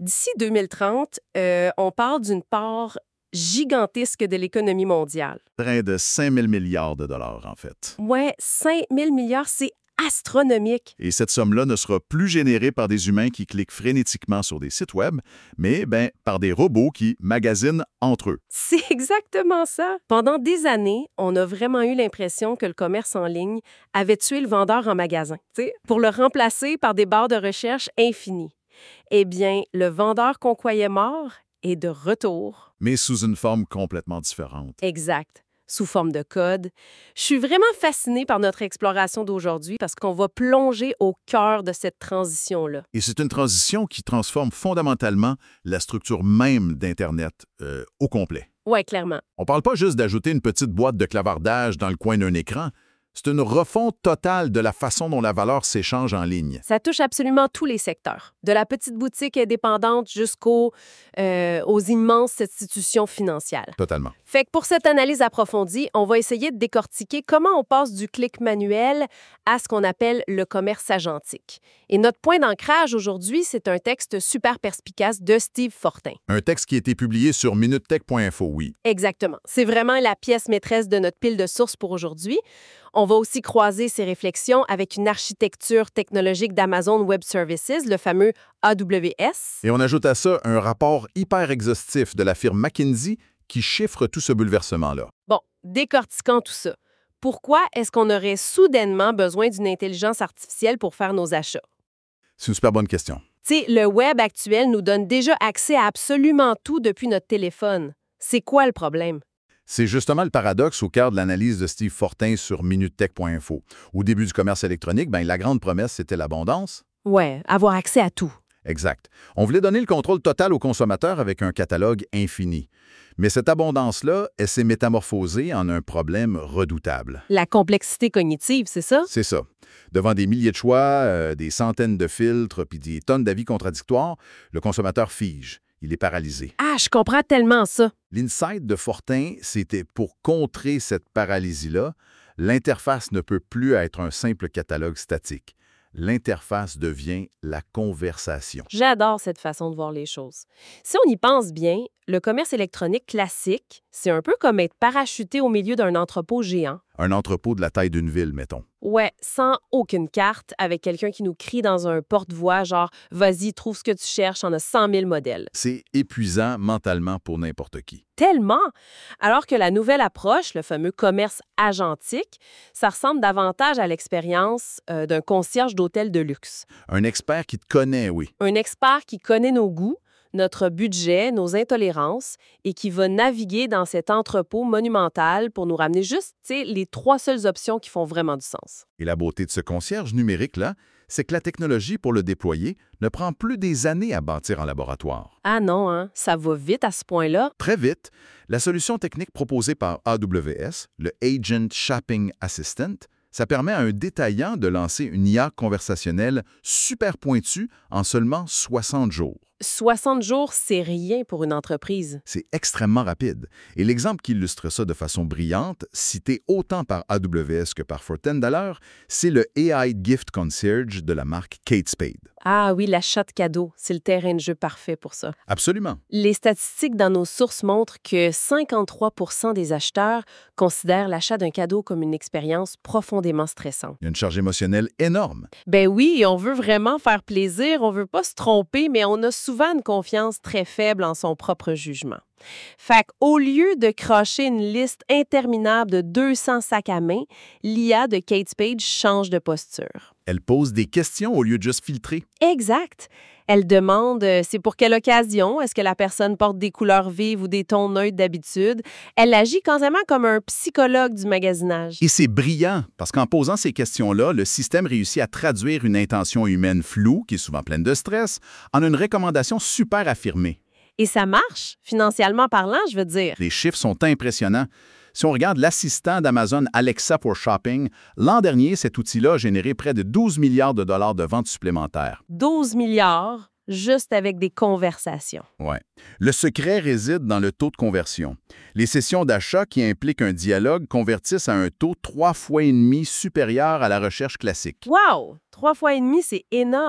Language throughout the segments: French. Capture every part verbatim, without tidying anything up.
D'ici deux mille trente, euh, on parle d'une part gigantesque de l'économie mondiale. Près de cinq mille milliards de dollars, en fait. Ouais, cinq mille milliards, c'est astronomique. Et cette somme-là ne sera plus générée par des humains qui cliquent frénétiquement sur des sites web, mais ben, par des robots qui magasinent entre eux. C'est exactement ça. Pendant des années, on a vraiment eu l'impression que le commerce en ligne avait tué le vendeur en magasin, tu sais, pour le remplacer par des barres de recherche infinies. Eh bien, le vendeur qu'on croyait mort est de retour. Mais sous une forme complètement différente. Exact. Sous forme de code. Je suis vraiment fascinée par notre exploration d'aujourd'hui parce qu'on va plonger au cœur de cette transition-là. Et c'est une transition qui transforme fondamentalement la structure même d'Internet euh, au complet. Oui, clairement. On ne parle pas juste d'ajouter une petite boîte de clavardage dans le coin d'un écran. C'est une refonte totale de la façon dont la valeur s'échange en ligne. Ça touche absolument tous les secteurs, de la petite boutique indépendante jusqu'aux euh, aux immenses institutions financières. Totalement. Fait que pour cette analyse approfondie, on va essayer de décortiquer comment on passe du clic manuel à ce qu'on appelle le commerce agentique. Et notre point d'ancrage aujourd'hui, c'est un texte super perspicace de Steve Fortin. Un texte qui a été publié sur minute tech point info, oui. Exactement. C'est vraiment la pièce maîtresse de notre pile de sources pour aujourd'hui. On va aussi croiser ces réflexions avec une architecture technologique d'Amazon Web Services, le fameux A W S. Et on ajoute à ça un rapport hyper exhaustif de la firme McKinsey qui chiffre tout ce bouleversement-là. Bon, décortiquant tout ça, pourquoi est-ce qu'on aurait soudainement besoin d'une intelligence artificielle pour faire nos achats? C'est une super bonne question. Tu sais, le web actuel nous donne déjà accès à absolument tout depuis notre téléphone. C'est quoi le problème? C'est justement le paradoxe au cœur de l'analyse de Steve Fortin sur minute tech point info. Au début du commerce électronique, ben, la grande promesse, c'était l'abondance. Ouais, avoir accès à tout. Exact. On voulait donner le contrôle total au consommateur avec un catalogue infini. Mais cette abondance-là, elle s'est métamorphosée en un problème redoutable. La complexité cognitive, c'est ça? C'est ça. Devant des milliers de choix, euh, des centaines de filtres, puis des tonnes d'avis contradictoires, le consommateur fige. Il est paralysé. Ah, je comprends tellement ça. L'insight de Fortin, c'était pour contrer cette paralysie-là, l'interface ne peut plus être un simple catalogue statique. L'interface devient la conversation. J'adore cette façon de voir les choses. Si on y pense bien, le commerce électronique classique, c'est un peu comme être parachuté au milieu d'un entrepôt géant. Un entrepôt de la taille d'une ville, mettons. Ouais, sans aucune carte, avec quelqu'un qui nous crie dans un porte-voix, genre « Vas-y, trouve ce que tu cherches, on a cent mille modèles. » C'est épuisant mentalement pour n'importe qui. Tellement! Alors que la nouvelle approche, le fameux commerce agentique, ça ressemble davantage à l'expérience euh, d'un concierge d'hôtel de luxe. Un expert qui te connaît, oui. Un expert qui connaît nos goûts, notre budget, nos intolérances et qui va naviguer dans cet entrepôt monumental pour nous ramener juste les trois seules options qui font vraiment du sens. Et la beauté de ce concierge numérique-là, c'est que la technologie pour le déployer ne prend plus des années à bâtir en laboratoire. Ah non, hein? Ça va vite à ce point-là. Très vite, la solution technique proposée par A W S, le Agent Shopping Assistant, ça permet à un détaillant de lancer une I A conversationnelle super pointue en seulement soixante jours. soixante jours, c'est rien pour une entreprise. C'est extrêmement rapide. Et l'exemple qui illustre ça de façon brillante, cité autant par A W S que par Fortin d'ailleurs, c'est le A I Gift Concierge de la marque Kate Spade. Ah oui, l'achat de cadeaux, c'est le terrain de jeu parfait pour ça. Absolument. Les statistiques dans nos sources montrent que cinquante-trois pour cent des acheteurs considèrent l'achat d'un cadeau comme une expérience profondément stressante. Il y a une charge émotionnelle énorme. Ben oui, on veut vraiment faire plaisir, on veut pas se tromper, mais on a souvent une confiance très faible en son propre jugement. Fait qu'au lieu de crocher une liste interminable de deux cents sacs à main, l'I A de Kate Spade change de posture. Elle pose des questions au lieu de juste filtrer. Exact. Elle demande euh, c'est pour quelle occasion, est-ce que la personne porte des couleurs vives ou des tons neutres d'habitude. Elle agit quasiment comme un psychologue du magasinage. Et c'est brillant, parce qu'en posant ces questions-là, le système réussit à traduire une intention humaine floue, qui est souvent pleine de stress, en une recommandation super affirmée. Et ça marche, financièrement parlant, je veux dire. Les chiffres sont impressionnants. Si on regarde l'assistant d'Amazon Alexa pour Shopping, l'an dernier, cet outil-là a généré près de douze milliards de dollars de ventes supplémentaires. douze milliards, juste avec des conversations. Ouais. Le secret réside dans le taux de conversion. Les sessions d'achat qui impliquent un dialogue convertissent à un taux trois fois et demi supérieur à la recherche classique. Wow! Trois fois et demi, c'est énorme.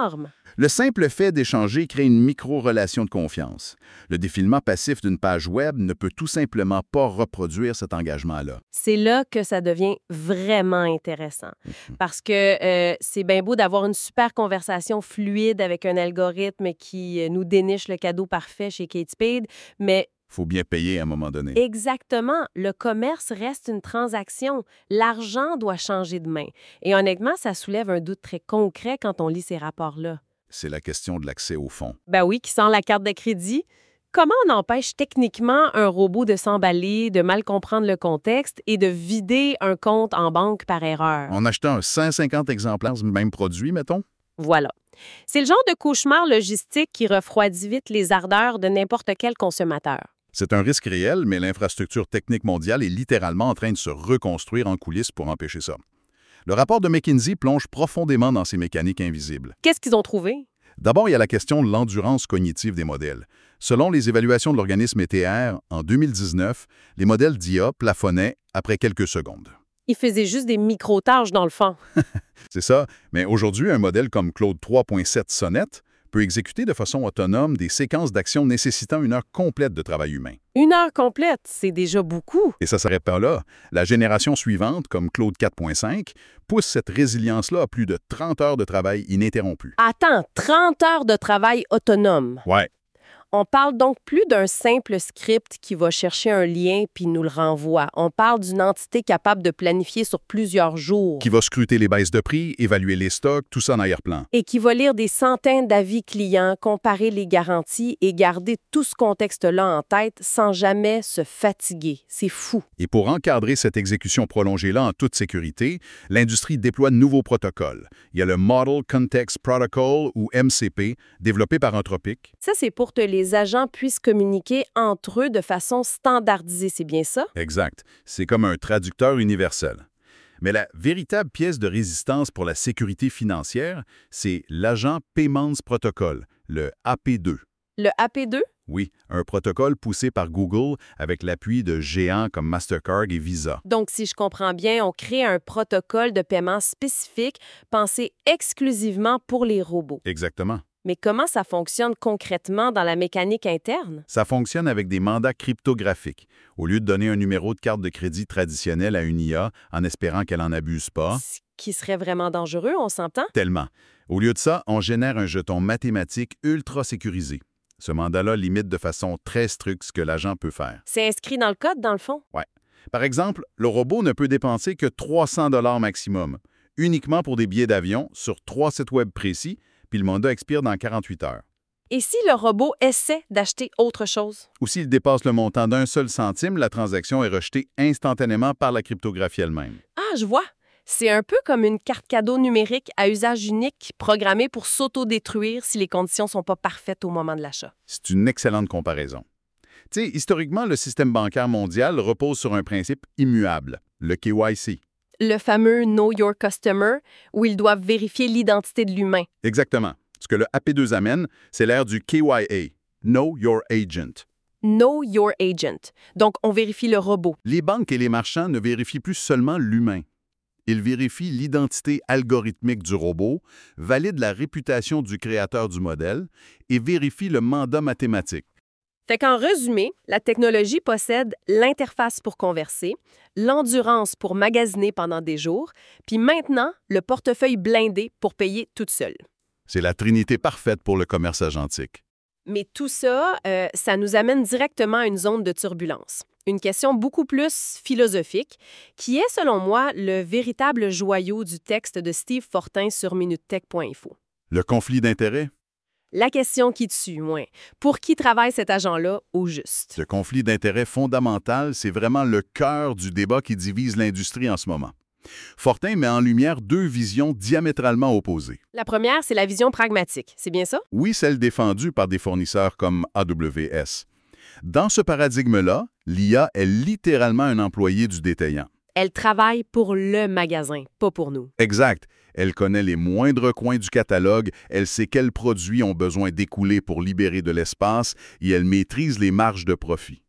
Le simple fait d'échanger crée une micro-relation de confiance. Le défilement passif d'une page web ne peut tout simplement pas reproduire cet engagement-là. C'est là que ça devient vraiment intéressant. Parce que euh, c'est bien beau d'avoir une super conversation fluide avec un algorithme qui euh, nous déniche le cadeau parfait chez Kate Spade, mais Faut bien payer à un moment donné. exactement, le commerce reste une transaction. L'argent doit changer de main. Et honnêtement, ça soulève un doute très concret quand on lit ces rapports-là. C'est la question de l'accès au fonds. Ben oui, qui sent la carte de crédit. Comment on empêche techniquement un robot de s'emballer, de mal comprendre le contexte et de vider un compte en banque par erreur? En achetant cent cinquante exemplaires du même produit, mettons? Voilà. C'est le genre de cauchemar logistique qui refroidit vite les ardeurs de n'importe quel consommateur. C'est un risque réel, mais l'infrastructure technique mondiale est littéralement en train de se reconstruire en coulisses pour empêcher ça. Le rapport de McKinsey plonge profondément dans ces mécaniques invisibles. Qu'est-ce qu'ils ont trouvé? D'abord, il y a la question de l'endurance cognitive des modèles. Selon les évaluations de l'organisme E T R, en deux mille dix-neuf, les modèles d'I A plafonnaient après quelques secondes. Ils faisaient juste des micro-tâches dans le fond. C'est ça, mais aujourd'hui, un modèle comme Claude trois point sept Sonnet peut exécuter de façon autonome des séquences d'actions nécessitant une heure complète de travail humain. Une heure complète, c'est déjà beaucoup. Et ça ne s'arrête pas là. La génération suivante, comme Claude quatre point cinq, pousse cette résilience-là à plus de trente heures de travail ininterrompu. Attends, trente heures de travail autonome. Ouais, On parle donc plus d'un simple script qui va chercher un lien puis nous le renvoie. On parle d'une entité capable de planifier sur plusieurs jours qui va scruter les baisses de prix, évaluer les stocks, tout ça en arrière-plan. et qui va lire des centaines d'avis clients, comparer les garanties et garder tout ce contexte-là en tête sans jamais se fatiguer. C'est fou. Et pour encadrer cette exécution prolongée-là en toute sécurité, l'industrie déploie de nouveaux protocoles. Il y a le Model Context Protocol, ou M C P, développé par Anthropic. Ça, c'est pour que les agents puissent communiquer entre eux de façon standardisée, c'est bien ça? Exact. C'est comme un traducteur universel. Mais la véritable pièce de résistance pour la sécurité financière, c'est l'Agent Payments Protocol, le A P deux. Le A P deux? Oui, un protocole poussé par Google avec l'appui de géants comme Mastercard et Visa. Donc, si je comprends bien, on crée un protocole de paiement spécifique pensé exclusivement pour les robots. Exactement. Mais comment ça fonctionne concrètement dans la mécanique interne? Ça fonctionne avec des mandats cryptographiques. Au lieu de donner un numéro de carte de crédit traditionnel à une I A en espérant qu'elle n'en abuse pas, Ce qui serait vraiment dangereux, on s'entend? tellement. Au lieu de ça, on génère un jeton mathématique ultra sécurisé. Ce mandat-là limite de façon très stricte ce que l'agent peut faire. C'est inscrit dans le code, dans le fond? Par exemple, le robot ne peut dépenser que trois cents dollars maximum, uniquement pour des billets d'avion sur trois sites web précis, puis le mandat expire dans quarante-huit heures. Et si le robot essaie d'acheter autre chose? Ou s'il dépasse le montant d'un seul centime, la transaction est rejetée instantanément par la cryptographie elle-même. Ah, je vois. C'est un peu comme une carte cadeau numérique à usage unique programmée pour s'auto-détruire si les conditions ne sont pas parfaites au moment de l'achat. C'est une excellente comparaison. Tu sais, historiquement, le système bancaire mondial repose sur un principe immuable, le K Y C. Le fameux Know Your Customer, où ils doivent vérifier l'identité de l'humain. Exactement. Ce que le A P deux amène, c'est l'ère du K Y A, Know Your Agent. Know Your Agent. Donc, on vérifie le robot. Les banques et les marchands ne vérifient plus seulement l'humain. Ils vérifient l'identité algorithmique du robot, valident la réputation du créateur du modèle et vérifient le mandat mathématique. Fait qu'en résumé, la technologie possède l'interface pour converser, l'endurance pour magasiner pendant des jours, puis maintenant, le portefeuille blindé pour payer toute seule. C'est la trinité parfaite pour le commerce agentique. Mais tout ça, euh, ça nous amène directement à une zone de turbulence. Une question beaucoup plus philosophique, qui est, selon moi, le véritable joyau du texte de Steve Fortin sur minutech point info. Le conflit d'intérêts? La question qui tue, moins. Pour qui travaille cet agent-là au juste? Ce conflit d'intérêts fondamental, c'est vraiment le cœur du débat qui divise l'industrie en ce moment. Fortin met en lumière deux visions diamétralement opposées. La première, c'est la vision pragmatique. C'est bien ça? Oui, celle défendue par des fournisseurs comme A W S. Dans ce paradigme-là, l'I A est littéralement un employé du détaillant. Elle travaille pour le magasin, pas pour nous. Exact. Elle connaît les moindres coins du catalogue, elle sait quels produits ont besoin d'écouler pour libérer de l'espace et elle maîtrise les marges de profit.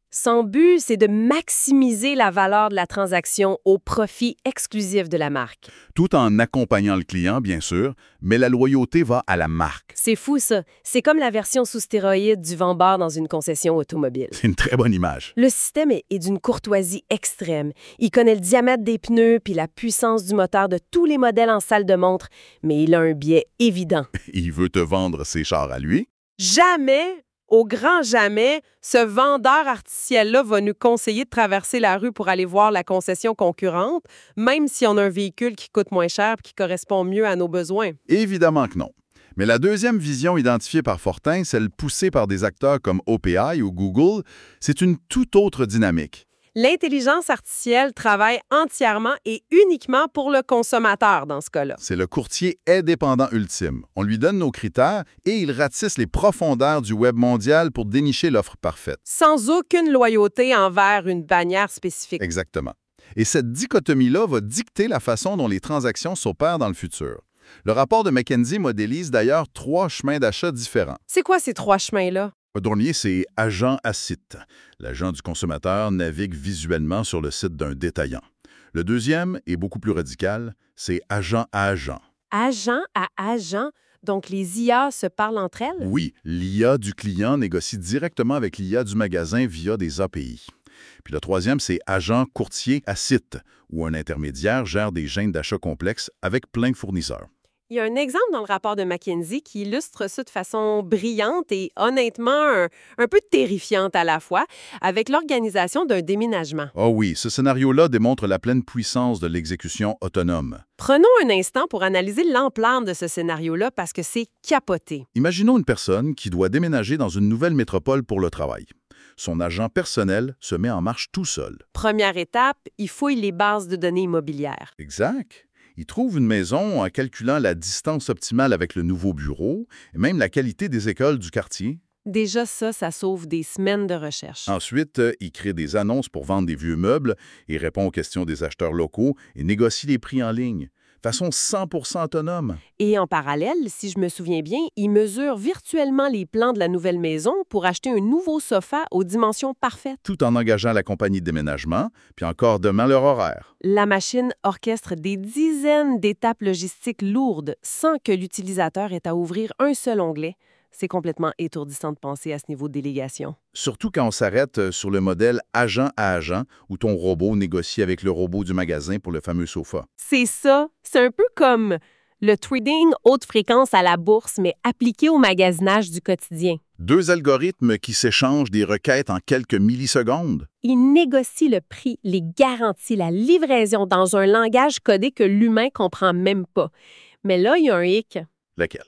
Son but, c'est de maximiser la valeur de la transaction au profit exclusif de la marque. Tout en accompagnant le client, bien sûr, mais la loyauté va à la marque. C'est fou, ça. C'est comme la version sous stéroïde du vendeur dans une concession automobile. C'est une très bonne image. Le système est, est d'une courtoisie extrême. Il connaît le diamètre des pneus puis la puissance du moteur de tous les modèles en salle de montre, mais il a un biais évident. Il veut te vendre ses chars à lui. Jamais, au grand jamais, ce vendeur artificiel-là va nous conseiller de traverser la rue pour aller voir la concession concurrente, même si on a un véhicule qui coûte moins cher et qui correspond mieux à nos besoins. Évidemment que non. Mais la deuxième vision identifiée par Fortin, celle poussée par des acteurs comme O P I ou Google, c'est une toute autre dynamique. L'intelligence artificielle travaille entièrement et uniquement pour le consommateur dans ce cas-là. C'est le courtier indépendant ultime. On lui donne nos critères et il ratisse les profondeurs du web mondial pour dénicher l'offre parfaite. Sans aucune loyauté envers une bannière spécifique. Exactement. Et cette dichotomie-là va dicter la façon dont les transactions s'opèrent dans le futur. Le rapport de McKinsey modélise d'ailleurs trois chemins d'achat différents. C'est quoi ces trois chemins-là? Le dernier, c'est agent à site. L'agent du consommateur navigue visuellement sur le site d'un détaillant. Le deuxième est beaucoup plus radical, c'est agent à agent. Agent à agent? Donc les I A se parlent entre elles? Oui, l'I A du client négocie directement avec l'I A du magasin via des A P I. Puis le troisième, c'est agent courtier à site, où un intermédiaire gère des chaînes d'achat complexes avec plein de fournisseurs. Il y a un exemple dans le rapport de McKinsey qui illustre ça de façon brillante et honnêtement un, un peu terrifiante à la fois, avec l'organisation d'un déménagement. Oh oui, ce scénario-là démontre la pleine puissance de l'exécution autonome. Prenons un instant pour analyser l'ampleur de ce scénario-là parce que c'est capoté. Imaginons une personne qui doit déménager dans une nouvelle métropole pour le travail. Son agent personnel se met en marche tout seul. Première étape, il fouille les bases de données immobilières. Exact. Il trouve une maison en calculant la distance optimale avec le nouveau bureau et même la qualité des écoles du quartier. Déjà ça, ça sauve des semaines de recherche. Ensuite, euh, il crée des annonces pour vendre des vieux meubles, il répond aux questions des acheteurs locaux et négocie les prix en ligne. Façon cent pour cent autonome. Et en parallèle, si je me souviens bien, il mesure virtuellement les plans de la nouvelle maison pour acheter un nouveau sofa aux dimensions parfaites. Tout en engageant la compagnie de déménagement, puis encore demain leur horaire. La machine orchestre des dizaines d'étapes logistiques lourdes sans que l'utilisateur ait à ouvrir un seul onglet. C'est complètement étourdissant de penser à ce niveau de délégation. Surtout quand on s'arrête sur le modèle agent à agent, où ton robot négocie avec le robot du magasin pour le fameux sofa. C'est ça. C'est un peu comme le trading haute fréquence à la bourse, mais appliqué au magasinage du quotidien. Deux algorithmes qui s'échangent des requêtes en quelques millisecondes. Ils négocient le prix, les garanties, la livraison dans un langage codé que l'humain comprend même pas. Mais là, il y a un hic. Lequel?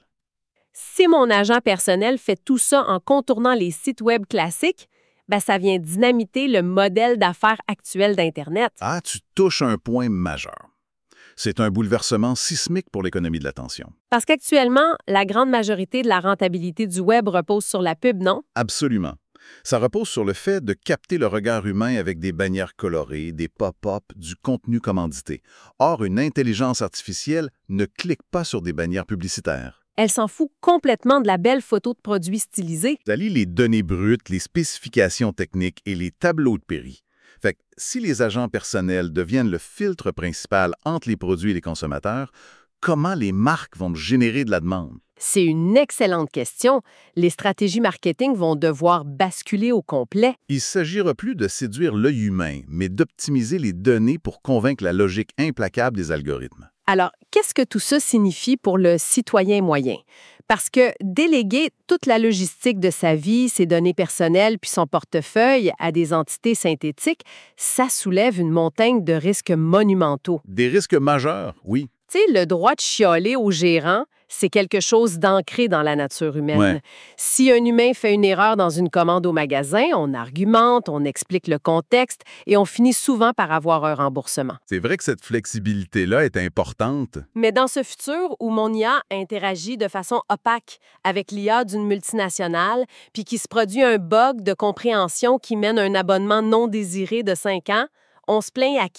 Si mon agent personnel fait tout ça en contournant les sites web classiques, ben ça vient dynamiter le modèle d'affaires actuel d'Internet. Ah, tu touches un point majeur. C'est un bouleversement sismique pour l'économie de l'attention. Parce qu'actuellement, la grande majorité de la rentabilité du web repose sur la pub, non? Absolument. Ça repose sur le fait de capter le regard humain avec des bannières colorées, des pop-up, du contenu commandité. Or, une intelligence artificielle ne clique pas sur des bannières publicitaires. Elle s'en fout complètement de la belle photo de produits stylisés. Ça lit les données brutes, les spécifications techniques et les tableaux de prix. Fait que si les agents personnels deviennent le filtre principal entre les produits et les consommateurs, comment les marques vont générer de la demande? C'est une excellente question. Les stratégies marketing vont devoir basculer au complet. Il ne s'agira plus de séduire l'œil humain, mais d'optimiser les données pour convaincre la logique implacable des algorithmes. Alors, qu'est-ce que tout ça signifie pour le citoyen moyen? Parce que déléguer toute la logistique de sa vie, ses données personnelles puis son portefeuille à des entités synthétiques, ça soulève une montagne de risques monumentaux. Des risques majeurs, oui. Tu sais, le droit de chialer au gérant, c'est quelque chose d'ancré dans la nature humaine. Ouais. Si un humain fait une erreur dans une commande au magasin, on argumente, on explique le contexte et on finit souvent par avoir un remboursement. C'est vrai que cette flexibilité-là est importante. Mais dans ce futur où mon I A interagit de façon opaque avec l'I A d'une multinationale, puis qui se produit un bug de compréhension qui mène à un abonnement non désiré de cinq ans, on se plaint à qui?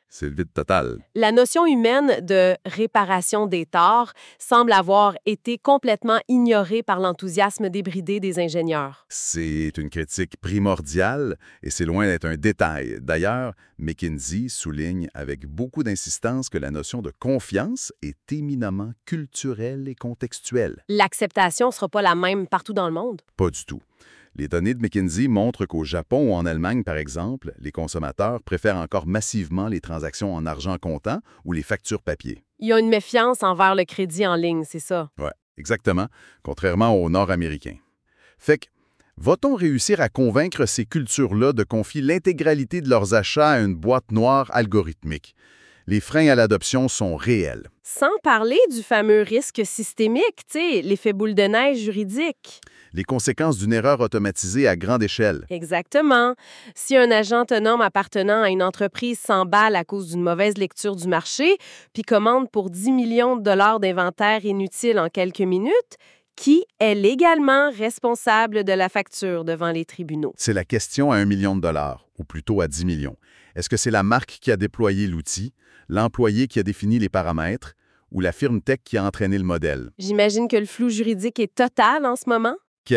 c'est le vide total. La notion humaine de réparation des torts semble avoir été complètement ignorée par l'enthousiasme débridé des ingénieurs. C'est une critique primordiale et c'est loin d'être un détail. D'ailleurs, McKinsey souligne avec beaucoup d'insistance que la notion de confiance est éminemment culturelle et contextuelle. L'acceptation ne sera pas la même partout dans le monde. Pas du tout. Les données de McKinsey montrent qu'au Japon ou en Allemagne, par exemple, les consommateurs préfèrent encore massivement les transactions en argent comptant ou les factures papier. Il y a une méfiance envers le crédit en ligne, c'est ça. Oui, exactement, contrairement aux Nord-Américains. Fait que, va-t-on réussir à convaincre ces cultures-là de confier l'intégralité de leurs achats à une boîte noire algorithmique? Les freins à l'adoption sont réels. Sans parler du fameux risque systémique, tu sais, l'effet boule de neige juridique. Les conséquences d'une erreur automatisée à grande échelle. Exactement. Si un agent autonome appartenant à une entreprise s'emballe à cause d'une mauvaise lecture du marché, puis commande pour dix millions de dollars d'inventaire inutile en quelques minutes, qui est légalement responsable de la facture devant les tribunaux? C'est la question à un million de dollars, ou plutôt à dix millions. Est-ce que c'est la marque qui a déployé l'outil, l'employé qui a défini les paramètres, ou la firme tech qui a entraîné le modèle? J'imagine que le flou juridique est total en ce moment.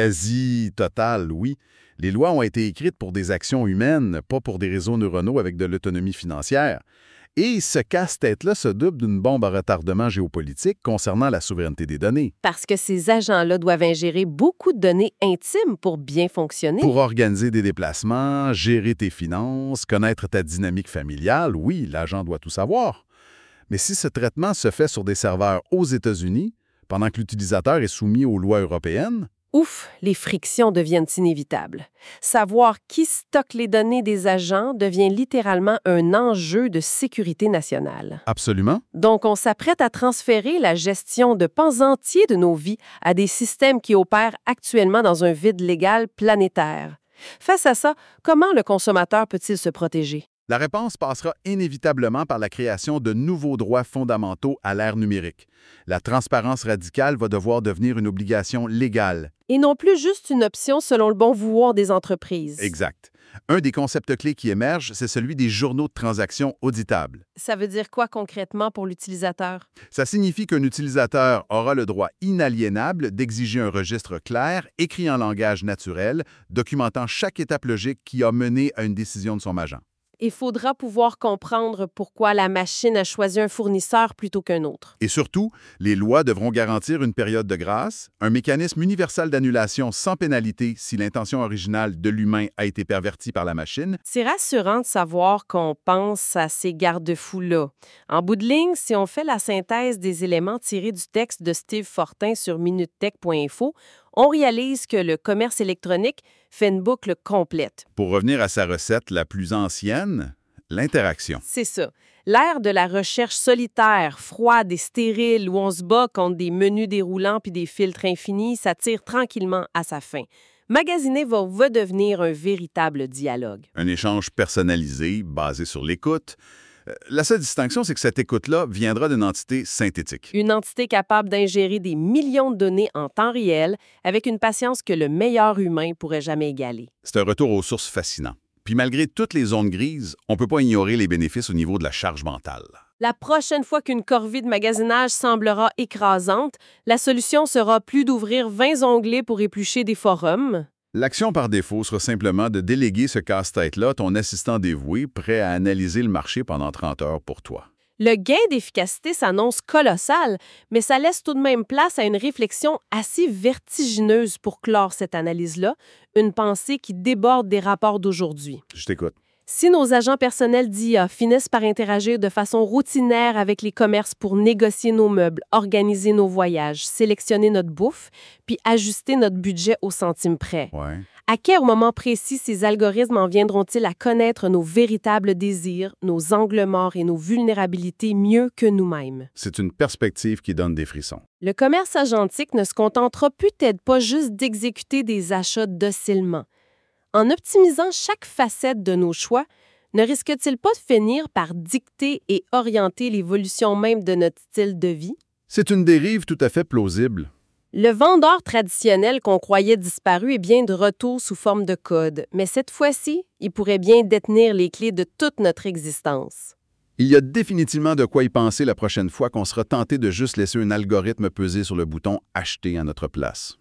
Quasi total, oui. Les lois ont été écrites pour des actions humaines, pas pour des réseaux neuronaux avec de l'autonomie financière. Et ce casse-tête-là se double d'une bombe à retardement géopolitique concernant la souveraineté des données. Parce que ces agents-là doivent ingérer beaucoup de données intimes pour bien fonctionner. Pour organiser des déplacements, gérer tes finances, connaître ta dynamique familiale, oui, l'agent doit tout savoir. Mais si ce traitement se fait sur des serveurs aux États-Unis, pendant que l'utilisateur est soumis aux lois européennes, ouf, les frictions deviennent inévitables. Savoir qui stocke les données des agents devient littéralement un enjeu de sécurité nationale. absolument. Donc, on s'apprête à transférer la gestion de pans entiers de nos vies à des systèmes qui opèrent actuellement dans un vide légal planétaire. Face à ça, comment le consommateur peut-il se protéger? La réponse passera inévitablement par la création de nouveaux droits fondamentaux à l'ère numérique. La transparence radicale va devoir devenir une obligation légale. Et non plus juste une option selon le bon vouloir des entreprises. Exact. Un des concepts clés qui émerge, c'est celui des journaux de transactions auditables. Ça veut dire quoi concrètement pour l'utilisateur? Ça signifie qu'un utilisateur aura le droit inaliénable d'exiger un registre clair, écrit en langage naturel, documentant chaque étape logique qui a mené à une décision de son agent. Il faudra pouvoir comprendre pourquoi la machine a choisi un fournisseur plutôt qu'un autre. Et surtout, les lois devront garantir une période de grâce, un mécanisme universel d'annulation sans pénalité si l'intention originale de l'humain a été pervertie par la machine. C'est rassurant de savoir qu'on pense à ces garde-fous-là. En bout de ligne, si on fait la synthèse des éléments tirés du texte de Steve Fortin sur minutech point info, on réalise que le commerce électronique fait une boucle complète. Pour revenir à sa recette la plus ancienne, l'interaction. C'est ça. L'ère de la recherche solitaire, froide et stérile, où on se bat contre des menus déroulants puis des filtres infinis, ça tire tranquillement à sa fin. Magasiner va redevenir un véritable dialogue. Un échange personnalisé, basé sur l'écoute. Euh, La seule distinction, c'est que cette écoute-là viendra d'une entité synthétique. Une entité capable d'ingérer des millions de données en temps réel avec une patience que le meilleur humain pourrait jamais égaler. C'est un retour aux sources fascinant. Puis malgré toutes les zones grises, on ne peut pas ignorer les bénéfices au niveau de la charge mentale. La prochaine fois qu'une corvée de magasinage semblera écrasante, la solution sera plus d'ouvrir vingt onglets pour éplucher des forums. L'action par défaut sera simplement de déléguer ce casse-tête-là à ton assistant dévoué prêt à analyser le marché pendant trente heures pour toi. Le gain d'efficacité s'annonce colossal, mais ça laisse tout de même place à une réflexion assez vertigineuse pour clore cette analyse-là, une pensée qui déborde des rapports d'aujourd'hui. Je t'écoute. Si nos agents personnels d'I A finissent par interagir de façon routinière avec les commerces pour négocier nos meubles, organiser nos voyages, sélectionner notre bouffe, puis ajuster notre budget au centime près, Ouais. à quel moment précis ces algorithmes en viendront-ils à connaître nos véritables désirs, nos angles morts et nos vulnérabilités mieux que nous-mêmes? C'est une perspective qui donne des frissons. Le commerce agentique ne se contentera peut-être pas juste d'exécuter des achats docilement. En optimisant chaque facette de nos choix, ne risque-t-il pas de finir par dicter et orienter l'évolution même de notre style de vie? C'est une dérive tout à fait plausible. Le vendeur traditionnel qu'on croyait disparu est bien de retour sous forme de code, mais cette fois-ci, il pourrait bien détenir les clés de toute notre existence. Il y a définitivement de quoi y penser la prochaine fois qu'on sera tenté de juste laisser un algorithme peser sur le bouton « Acheter » à notre place.